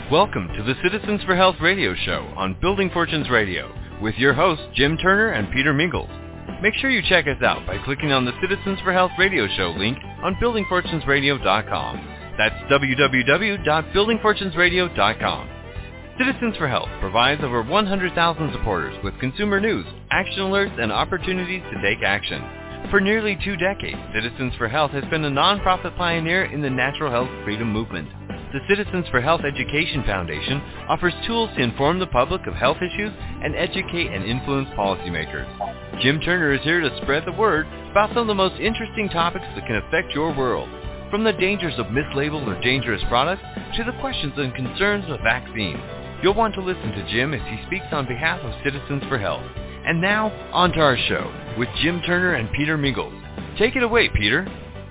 Welcome to the Citizens for Health radio show on Building Fortunes Radio with your hosts Jim Turner and Peter Mingles. Make sure you check us out by clicking on the Citizens for Health radio show link on buildingfortunesradio.com. That's www.buildingfortunesradio.com. Citizens for Health provides over 100,000 supporters with consumer news, action alerts, and opportunities to take action. For nearly 2 decades, Citizens for Health has been a nonprofit pioneer in the natural health freedom movement. The Citizens for Health Education Foundation offers tools to inform the public of health issues and educate and influence policymakers. Jim Turner is here to spread the word about some of the most interesting topics that can affect your world, from the dangers of mislabeled or dangerous products to the questions and concerns of vaccines. You'll want to listen to Jim as he speaks on behalf of Citizens for Health. And now, on to our show with Jim Turner and Peter Mingles. Take it away, Peter.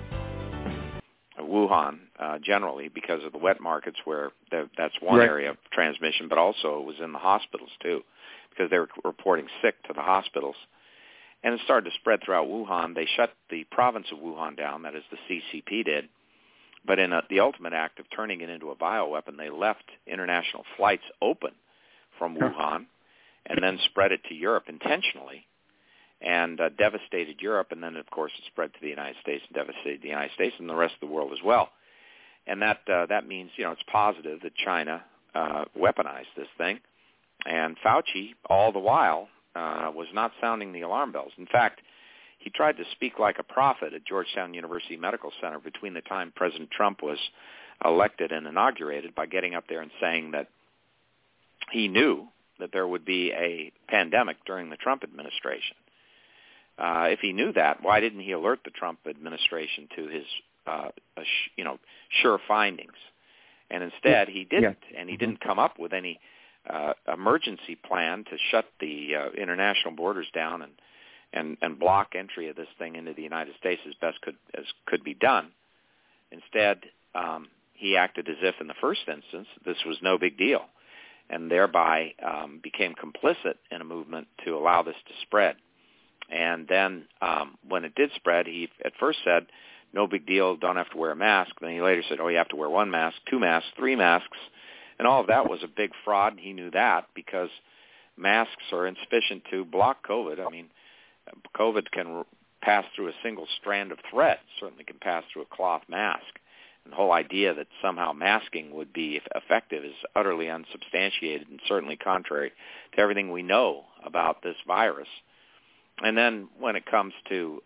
Wuhan, generally, because of the wet markets where that's one area of transmission, but also it was in the hospitals, too, because they were reporting sick to the hospitals. And it started to spread throughout Wuhan. They shut the province of Wuhan down, that is the CCP did. But in the ultimate act of turning it into a bioweapon, they left international flights open from Wuhan and then spread it to Europe intentionally and devastated Europe. And then, of course, it spread to the United States and devastated the United States and the rest of the world as well. And that means, it's positive that China weaponized this thing. And Fauci, all the while, was not sounding the alarm bells. In fact, he tried to speak like a prophet at Georgetown University Medical Center between the time President Trump was elected and inaugurated by getting up there and saying that he knew that there would be a pandemic during the Trump administration. If he knew that, why didn't he alert the Trump administration to his, sure findings? And instead, he didn't, and he didn't come up with any emergency plan to shut the international borders down and block entry of this thing into the United States as best could be done. Instead, he acted as if in the first instance this was no big deal, and thereby became complicit in a movement to allow this to spread. And then when it did spread, he at first said, no big deal, don't have to wear a mask. Then he later said, you have to wear 1 mask, 2 masks, 3 masks. And all of that was a big fraud, and he knew that because masks are insufficient to block COVID. I mean, COVID can pass through a single strand of thread, certainly can pass through a cloth mask. And the whole idea that somehow masking would be effective is utterly unsubstantiated and certainly contrary to everything we know about this virus. And then when it comes to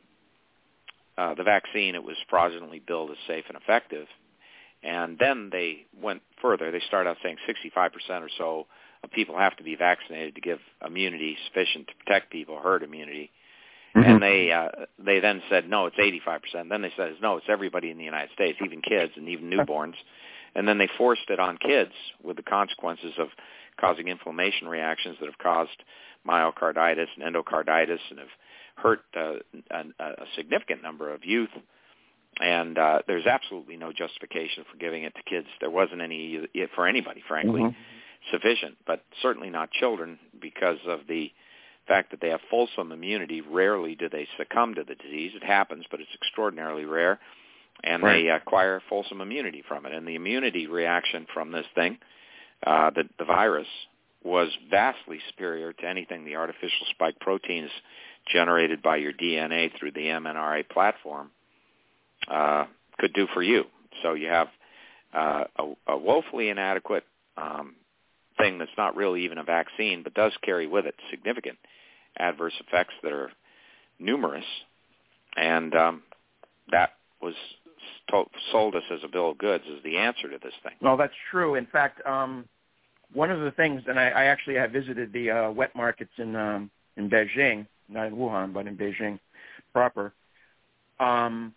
the vaccine, it was fraudulently billed as safe and effective. And then they went further. They started out saying 65% or so of people have to be vaccinated to give immunity sufficient to protect people, herd immunity. Mm-hmm. And they then said, no, it's 85%. Then they said, no, it's everybody in the United States, even kids and even newborns. And then they forced it on kids with the consequences of causing inflammation reactions that have caused myocarditis and endocarditis and have hurt a significant number of youth. And there's absolutely no justification for giving it to kids. There wasn't any for anybody, frankly, sufficient, but certainly not children because of the fact that they have fulsome immunity. Rarely do they succumb to the disease. It happens, but it's extraordinarily rare, and they acquire fulsome immunity from it. And the immunity reaction from this thing, the virus, was vastly superior to anything the artificial spike proteins generated by your DNA through the mRNA platform could do for you. So you have a woefully inadequate thing that's not really even a vaccine, but does carry with it significant adverse effects that are numerous, and that was sold us as a bill of goods as the answer to this thing. Well, that's true. In fact, one of the things, and I actually have visited the wet markets in Beijing, not in Wuhan, but in Beijing proper, and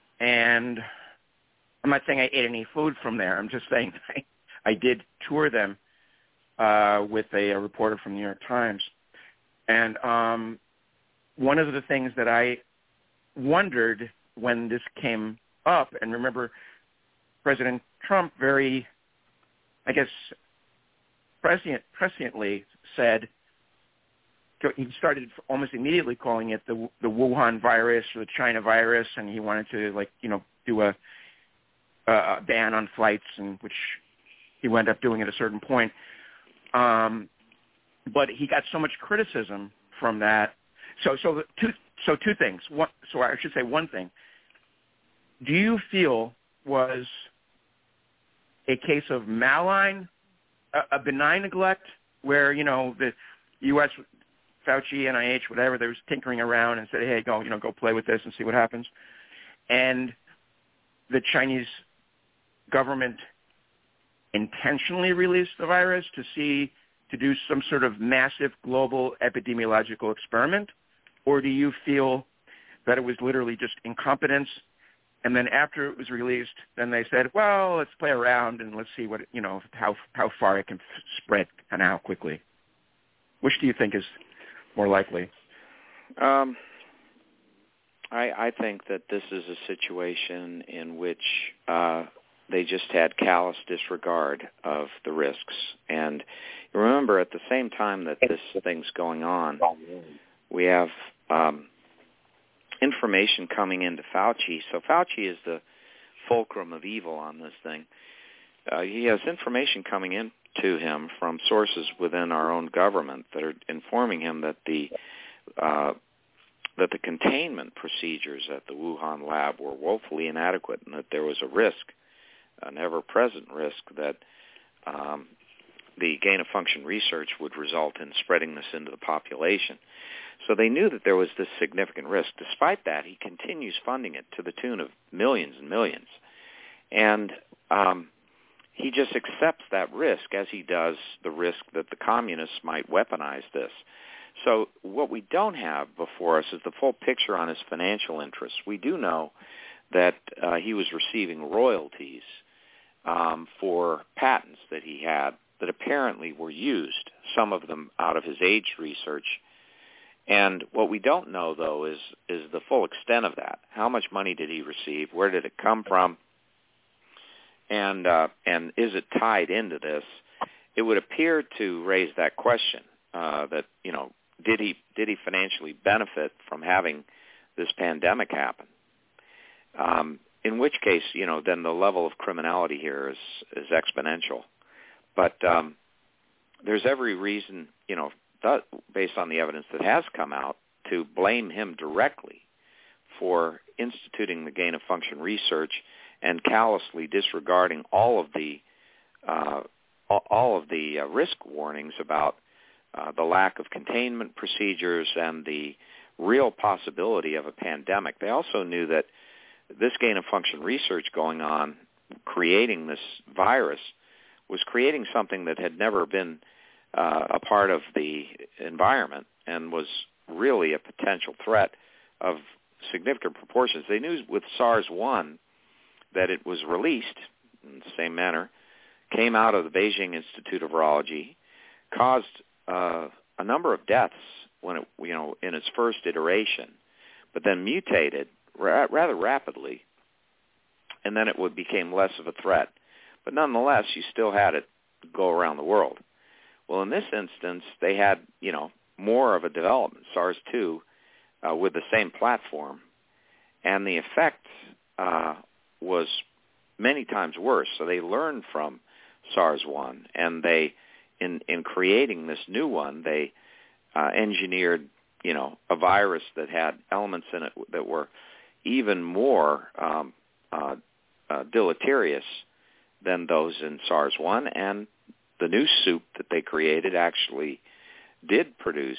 I'm not saying I ate any food from there. I'm just saying I did tour them with a reporter from the New York Times. And one of the things that I wondered when this came up, and remember President Trump very, I guess, presciently said, he started almost immediately calling it the Wuhan virus or the China virus, and he wanted to, do a ban on flights, and which he wound up doing at a certain point. But he got so much criticism from that. So two things. So I should say one thing. Do you feel was a case of malign, a benign neglect, where the U.S. Fauci, NIH, whatever, they was tinkering around and said, hey, go play with this and see what happens, and the Chinese government intentionally released the virus to do some sort of massive global epidemiological experiment? Or do you feel that it was literally just incompetence, and then after it was released, then they said, well, let's play around and let's see what, how far it can spread and how quickly? Which do you think is more likely? I think that this is a situation in which they just had callous disregard of the risks. And remember, at the same time that this thing's going on, we have information coming into Fauci. So Fauci is the fulcrum of evil on this thing. He has information coming into him from sources within our own government that are informing him that the containment procedures at the Wuhan lab were woefully inadequate, and that there was a risk, an ever-present risk, that the gain-of-function research would result in spreading this into the population. So they knew that there was this significant risk. Despite that, he continues funding it to the tune of millions and millions. And he just accepts that risk, as he does the risk that the communists might weaponize this. So what we don't have before us is the full picture on his financial interests. We do know that he was receiving royalties for patents that he had that apparently were used, some of them out of his AIDS research. And what we don't know, though, is the full extent of that. How much money did he receive? Where did it come from? And is it tied into this? It would appear to raise that question that, did he financially benefit from having this pandemic happen? In which case, then the level of criminality here is exponential. But there's every reason, based on the evidence that has come out, to blame him directly for instituting the gain-of-function research and callously disregarding all of the risk warnings about the lack of containment procedures and the real possibility of a pandemic. They also knew that this gain-of-function research going on, creating this virus, was creating something that had never been a part of the environment and was really a potential threat of significant proportions. They knew with SARS-1 that it was released in the same manner, came out of the Beijing Institute of Virology, caused a number of deaths when it, in its first iteration, but then mutated rather rapidly, and then it became less of a threat. But nonetheless, you still had it go around the world. Well, in this instance, they had, more of a development, SARS-2, with the same platform, and the effect was many times worse. So they learned from SARS-1, and they, in creating this new one, they engineered, a virus that had elements in it that were even more deleterious than those in SARS-1, and the new soup that they created actually did produce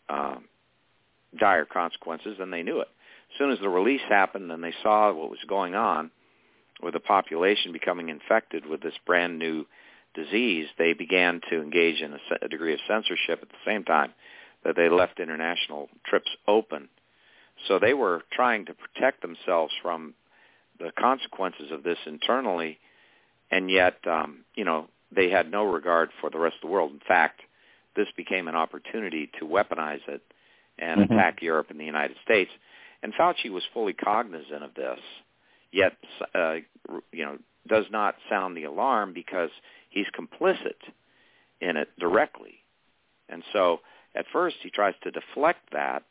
dire consequences, and they knew it. As soon as the release happened and they saw what was going on with the population becoming infected with this brand new disease, they began to engage in a degree of censorship at the same time that they left international trips open. So they were trying to protect themselves from the consequences of this internally, and yet, they had no regard for the rest of the world. In fact, this became an opportunity to weaponize it and attack Europe and the United States. And Fauci was fully cognizant of this, yet, does not sound the alarm because he's complicit in it directly. And so at first he tries to deflect that,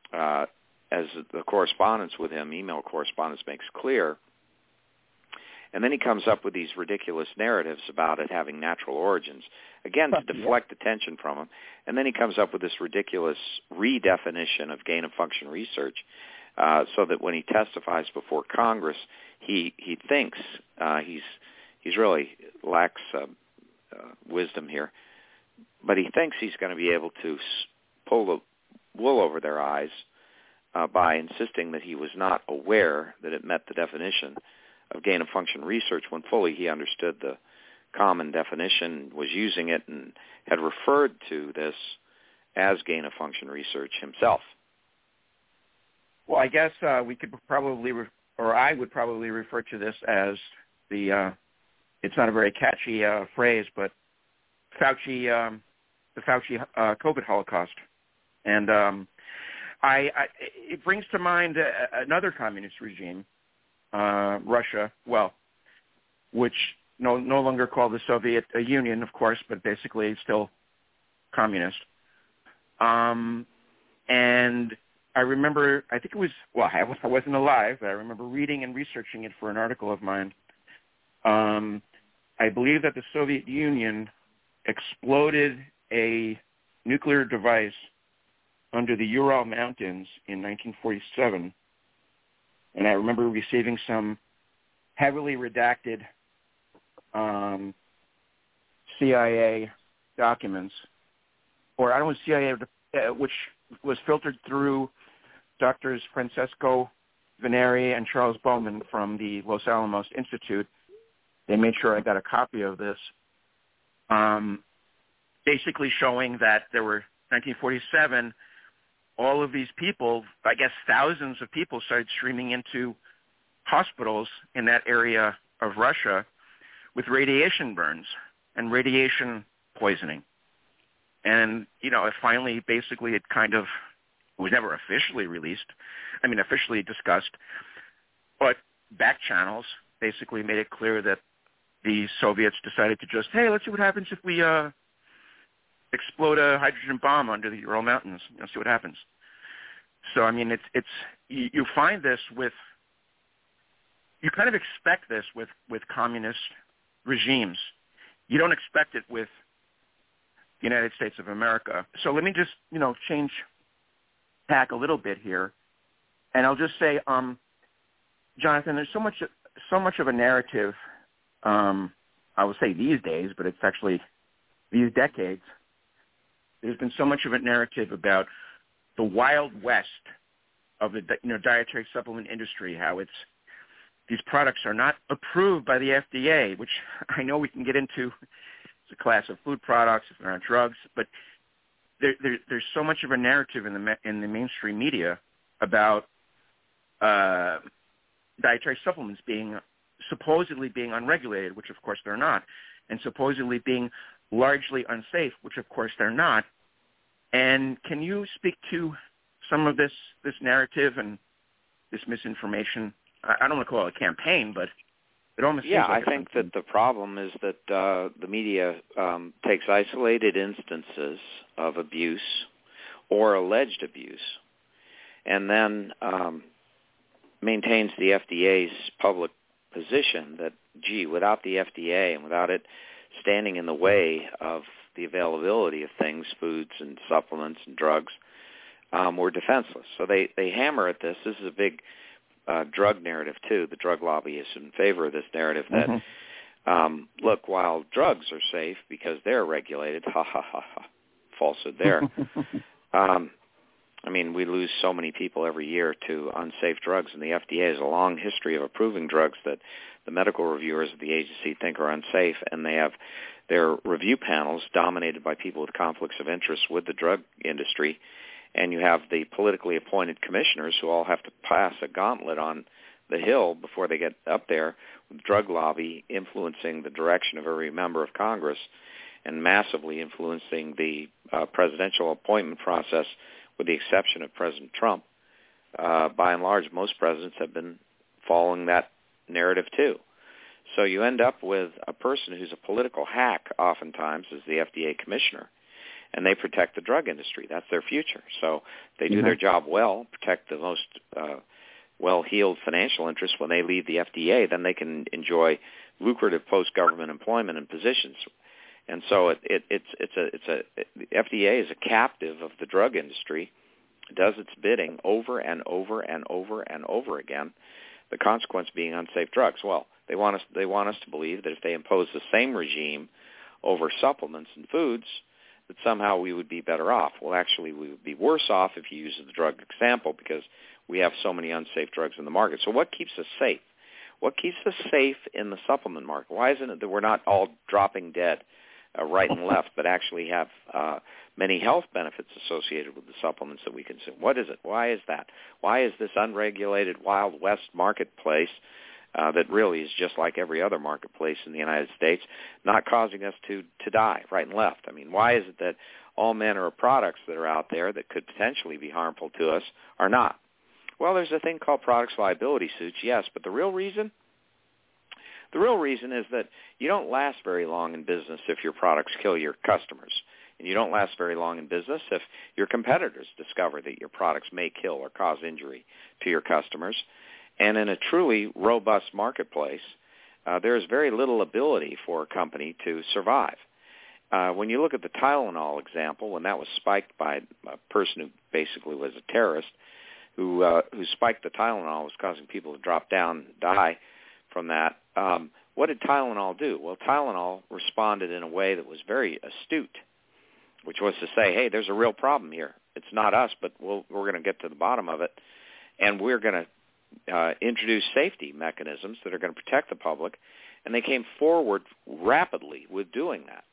as the correspondence with him, email correspondence, makes clear. And then he comes up with these ridiculous narratives about it having natural origins, again, to deflect attention from him. And then he comes up with this ridiculous redefinition of gain-of-function research, so that when he testifies before Congress, he thinks he's really lacks wisdom here, but he thinks he's going to be able to pull the wool over their eyes by insisting that he was not aware that it met the definition of gain-of-function research, when fully he understood the common definition, was using it, and had referred to this as gain-of-function research himself. Well, I guess we could probably, or I would probably refer to this as it's not a very catchy phrase, but the Fauci COVID Holocaust. And it brings to mind another communist regime, Russia, which no longer called the Soviet Union, of course, but basically still communist. And I remember, I think it was, I wasn't alive, but I remember reading and researching it for an article of mine. I believe that the Soviet Union exploded a nuclear device under the Ural Mountains in 1947, and I remember receiving some heavily redacted CIA documents, or I don't know, CIA, which was filtered through Drs. Francesco Veneri and Charles Bowman from the Los Alamos Institute. They made sure I got a copy of this, basically showing that there were, 1947, all of these people, I guess thousands of people, started streaming into hospitals in that area of Russia with radiation burns and radiation poisoning. And, it finally, basically, it was never officially released. Officially discussed. But back channels basically made it clear that the Soviets decided to just, hey, let's see what happens if we explode a hydrogen bomb under the Ural Mountains. See what happens. So, it's you find this you kind of expect this with communist regimes. You don't expect it with the United States of America. So let me just, change tack a little bit here. And I'll just say, Jonathan, there's so much of a narrative, I would say these days, but it's actually these decades. There's been so much of a narrative about the Wild West of the dietary supplement industry, how these products are not approved by the FDA, which I know we can get into. It's a class of food products, if they're not drugs, but there's so much of a narrative in the mainstream media about dietary supplements supposedly being unregulated, which of course they're not, and supposedly being largely unsafe, which of course they're not. And can you speak to some of this narrative and this misinformation? I don't want to call it a campaign, but it almost seems like I think that the problem is that the media takes isolated instances of abuse or alleged abuse, and then maintains the FDA's public position that, without the FDA and without it standing in the way of the availability of things, foods and supplements and drugs, we're defenseless. So they hammer at this. This is a big drug narrative, too. The drug lobby is in favor of this narrative that, look, while drugs are safe because they're regulated, falsehood there. We lose so many people every year to unsafe drugs, and the FDA has a long history of approving drugs that the medical reviewers of the agency think are unsafe, and they have their review panels dominated by people with conflicts of interest with the drug industry, and you have the politically appointed commissioners who all have to pass a gauntlet on the Hill before they get up there, with the drug lobby influencing the direction of every member of Congress and massively influencing the presidential appointment process, with the exception of President Trump. By and large, most presidents have been following that narrative too. So you end up with a person who's a political hack oftentimes as the FDA commissioner, and they protect the drug industry. That's their future. So they do their job well, protect the most well-heeled financial interests, when they leave the FDA, then they can enjoy lucrative post-government employment and positions. And so the FDA is a captive of the drug industry. It does its bidding over and over and over and over again. The consequence being unsafe drugs. Well, they want us to believe that if they impose the same regime over supplements and foods, that somehow we would be better off. Well, actually, we would be worse off if you use the drug example, because we have so many unsafe drugs in the market. So what keeps us safe? What keeps us safe in the supplement market? Why isn't it that we're not all dropping dead right and left, but actually have many health benefits associated with the supplements that we consume? What is it? Why is that? Why is this unregulated Wild West marketplace that really is just like every other marketplace in the United States not causing us to die right and left? I mean, why is it that all manner of products that are out there that could potentially be harmful to us are not? Well, there's a thing called products liability suits, yes, but the real reason is that you don't last very long in business if your products kill your customers. And you don't last very long in business if your competitors discover that your products may kill or cause injury to your customers. And in a truly robust marketplace, there is very little ability for a company to survive. When you look at the Tylenol example, when that was spiked by a person who basically was a terrorist, who spiked the Tylenol, was causing people to drop down and die from that. What did Tylenol do? Well, Tylenol responded in a way that was very astute, which was to say, hey, there's a real problem here. It's not us, but we're going to get to the bottom of it, and we're going to introduce safety mechanisms that are going to protect the public. And they came forward rapidly with doing that.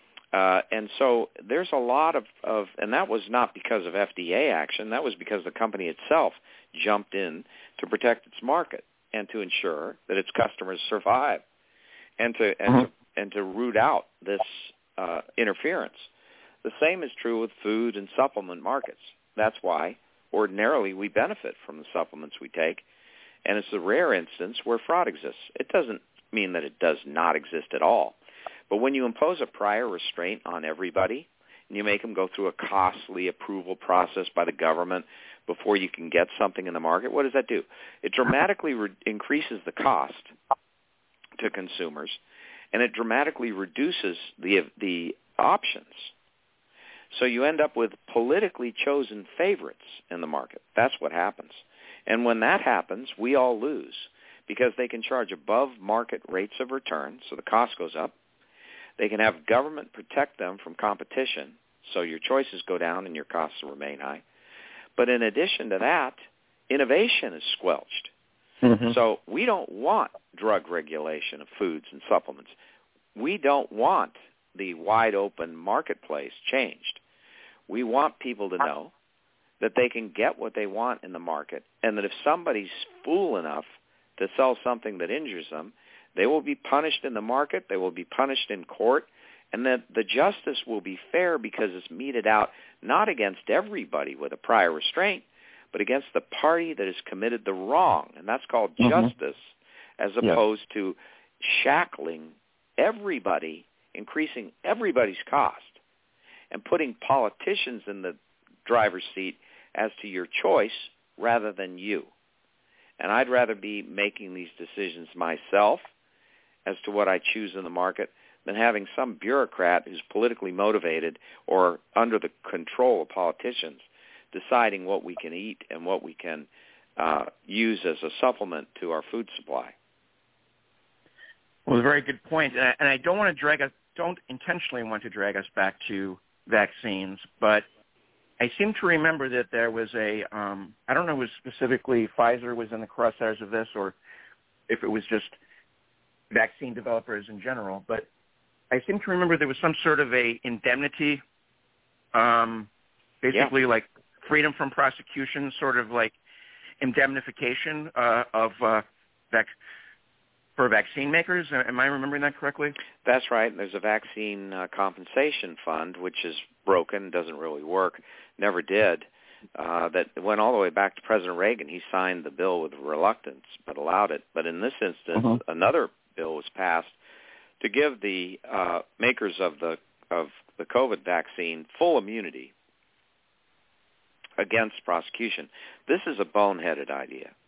And so there's a lot of, and that was not because of FDA action. That was because the company itself jumped in to protect its market and to ensure that its customers survive, and to root out this interference. The same is true with food and supplement markets. That's why ordinarily we benefit from the supplements we take, and it's a rare instance where fraud exists. It doesn't mean that it does not exist at all. But when you impose a prior restraint on everybody and you make them go through a costly approval process by the government before you can get something in the market, what does that do? It dramatically increases the cost to consumers, and it dramatically reduces the options. So you end up with politically chosen favorites in the market. That's what happens. And when that happens, we all lose, because they can charge above market rates of return, so the cost goes up. They can have government protect them from competition, so your choices go down and your costs remain high. But in addition to that, innovation is squelched. Mm-hmm. So we don't want drug regulation of foods and supplements. We don't want the wide open marketplace changed. We want people to know that they can get what they want in the market, and that if somebody's fool enough to sell something that injures them, they will be punished in the market, they will be punished in court, and that the justice will be fair because it's meted out not against everybody with a prior restraint, but against the party that has committed the wrong. And that's called justice, as opposed to shackling everybody, increasing everybody's cost, and putting politicians in the driver's seat as to your choice rather than you. And I'd rather be making these decisions myself as to what I choose in the market than having some bureaucrat who's politically motivated or under the control of politicians deciding what we can eat and what we can use as a supplement to our food supply. Well, a very good point. And I don't intentionally want to drag us back to vaccines, but I seem to remember that there was I don't know if it was specifically Pfizer was in the crosshairs of this or if it was just vaccine developers in general, but I seem to remember there was some sort of a indemnity, basically like freedom from prosecution, sort of like indemnification for vaccine makers. Am I remembering that correctly? That's right. There's a vaccine compensation fund, which is broken, doesn't really work, never did. That went all the way back to President Reagan. He signed the bill with reluctance, but allowed it. But in this instance, another bill was passed to give the makers of the COVID vaccine full immunity against prosecution. This is a boneheaded idea.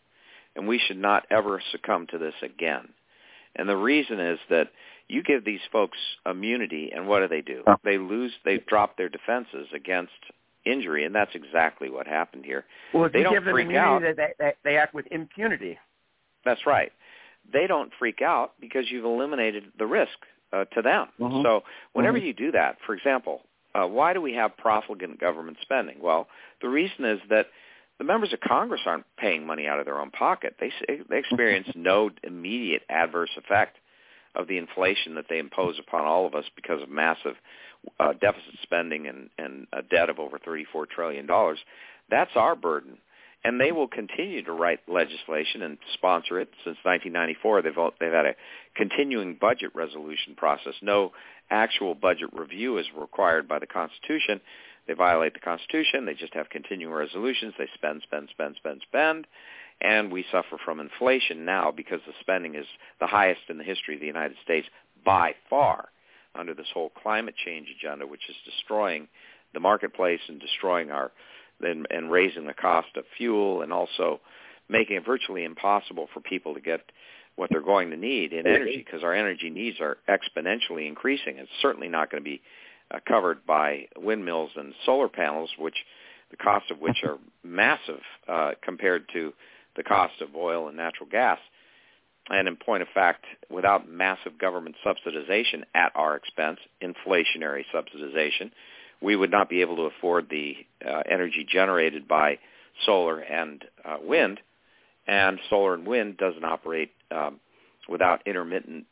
and we should not ever succumb to this again. And the reason is that you give these folks immunity, and what do? They drop their defenses against injury, and that's exactly what happened here. Well, if they you don't give them freak immunity, out. they act with impunity. That's right. They don't freak out because you've eliminated the risk to them. Mm-hmm. So whenever you do that, for example, why do we have profligate government spending? Well, the reason is that the members of Congress aren't paying money out of their own pocket. They experience no immediate adverse effect of the inflation that they impose upon all of us because of massive deficit spending and a debt of over $34 trillion. That's our burden. And they will continue to write legislation and sponsor it. Since 1994, they've had a continuing budget resolution process. No actual budget review is required by the Constitution. They violate the Constitution. They just have continuing resolutions. They spend, and we suffer from inflation now because the spending is the highest in the history of the United States by far under this whole climate change agenda, which is destroying the marketplace and destroying and raising the cost of fuel, and also making it virtually impossible for people to get what they're going to need in energy, because our energy needs are exponentially increasing. It's certainly not going to be covered by windmills and solar panels, which the cost of which are massive compared to the cost of oil and natural gas. And in point of fact, without massive government subsidization at our expense, inflationary subsidization, we would not be able to afford the energy generated by solar and wind. And solar and wind doesn't operate without intermittent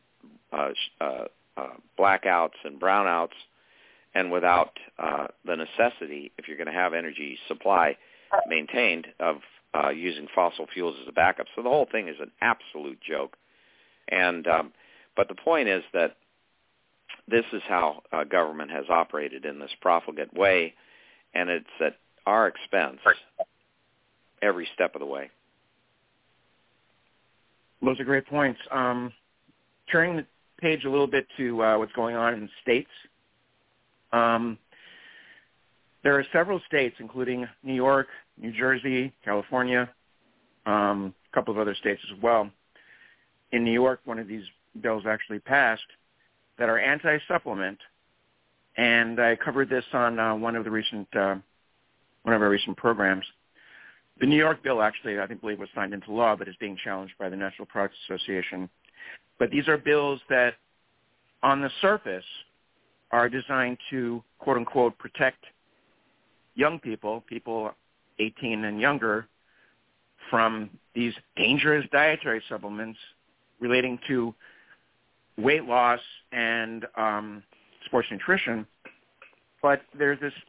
blackouts and brownouts, and without the necessity, if you're going to have energy supply maintained, of using fossil fuels as a backup. So the whole thing is an absolute joke. And but the point is that this is how government has operated in this profligate way, and it's at our expense every step of the way. Those are great points. Turning the page a little bit to what's going on in states. There are several states, including New York, New Jersey, California, a couple of other states as well. In New York, one of these bills actually passed that are anti-supplement, and I covered this on one of our recent programs. The New York bill actually, I believe, was signed into law, but is being challenged by the National Products Association. But these are bills that, on the surface, are designed to, quote-unquote, protect young people 18 and younger, from these dangerous dietary supplements relating to weight loss and sports nutrition. But there's this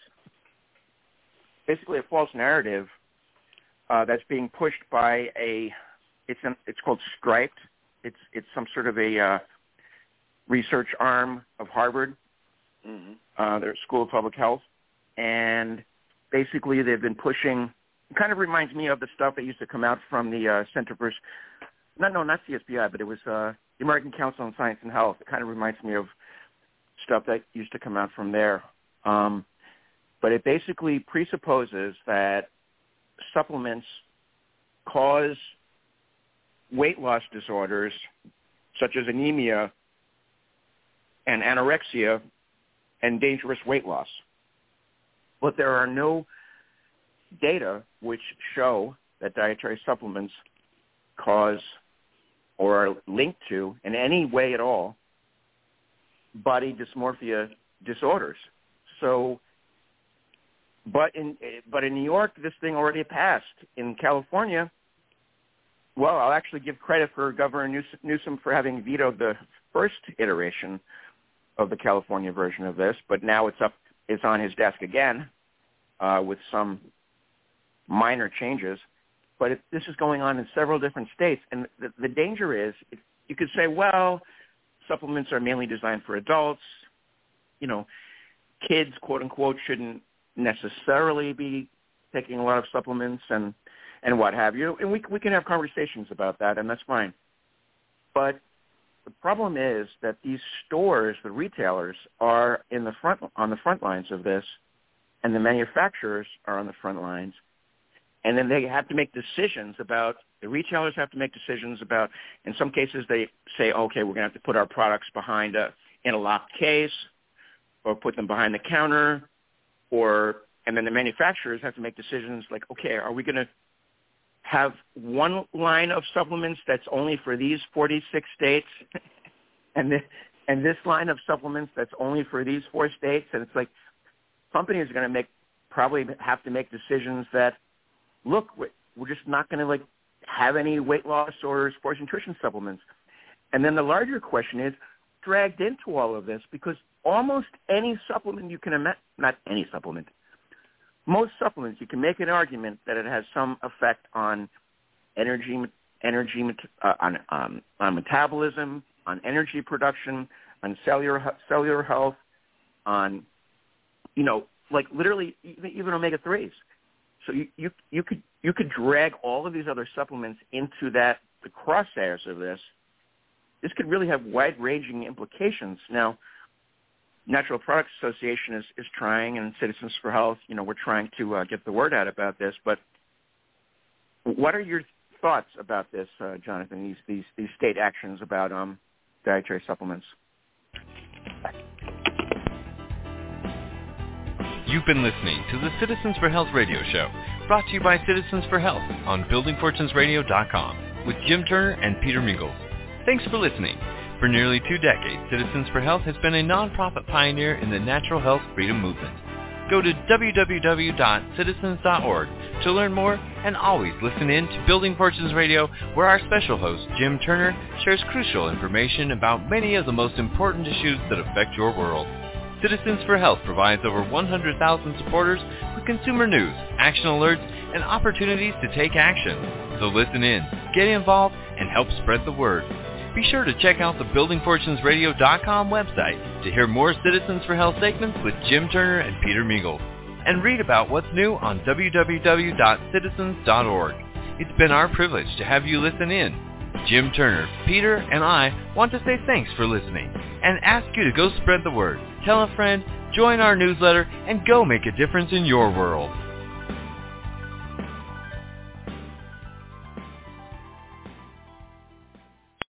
basically a false narrative that's being pushed by it's called Striped. It's some sort of a research arm of Harvard, their School of Public Health, and basically they've been pushing. It kind of reminds me of the stuff that used to come out from the Center for, not CSPI, but it was the American Council on Science and Health. It kind of reminds me of stuff that used to come out from there. But it basically presupposes that supplements cause weight loss disorders such as anemia and anorexia and dangerous weight loss. But there are no data which show that dietary supplements cause or are linked to, in any way at all, body dysmorphia disorders. So, but in New York, this thing already passed. In California, well, I'll actually give credit for Governor Newsom for having vetoed the first iteration of the California version of this, but now it's on his desk again with some minor changes. But this is going on in several different states, and the danger is, you could say, well, supplements are mainly designed for adults. You know, kids, quote unquote, shouldn't necessarily be taking a lot of supplements and what have you. And we can have conversations about that, and that's fine. But the problem is that these stores, the retailers, are on the front lines of this, and the manufacturers are on the front lines. And then they have to make decisions about The retailers have to make decisions about, in some cases they say, okay, we're going to have to put our products behind in a locked case or put them behind the counter, and then the manufacturers have to make decisions like, okay, are we going to have one line of supplements that's only for these 46 states and this line of supplements that's only for these 4 states? And it's like companies are going to probably have to make decisions that, look, we're just not going to have any weight loss or sports nutrition supplements. And then the larger question is dragged into all of this because almost any supplement you can imagine, not any supplement, most supplements, you can make an argument that it has some effect on on metabolism, on energy production, on cellular health, on, literally even omega-3s. So you could drag all of these other supplements into the crosshairs of this. This could really have wide-ranging implications. Now, Natural Products Association is trying, and Citizens for Health, we're trying to get the word out about this. But what are your thoughts about this, Jonathan? These state actions about dietary supplements. You've been listening to the Citizens for Health radio show, brought to you by Citizens for Health on BuildingFortunesRadio.com with Jim Turner and Peter Mingles. Thanks for listening. For nearly 2 decades, Citizens for Health has been a nonprofit pioneer in the natural health freedom movement. Go to www.citizens.org to learn more, and always listen in to Building Fortunes Radio, where our special host, Jim Turner, shares crucial information about many of the most important issues that affect your world. Citizens for Health provides over 100,000 supporters with consumer news, action alerts, and opportunities to take action. So listen in, get involved, and help spread the word. Be sure to check out the BuildingFortunesRadio.com website to hear more Citizens for Health segments with Jim Turner and Peter Mingles, and read about what's new on www.citizens.org. It's been our privilege to have you listen in. Jim Turner, Peter, and I want to say thanks for listening and ask you to go spread the word. Tell a friend, join our newsletter, and go make a difference in your world.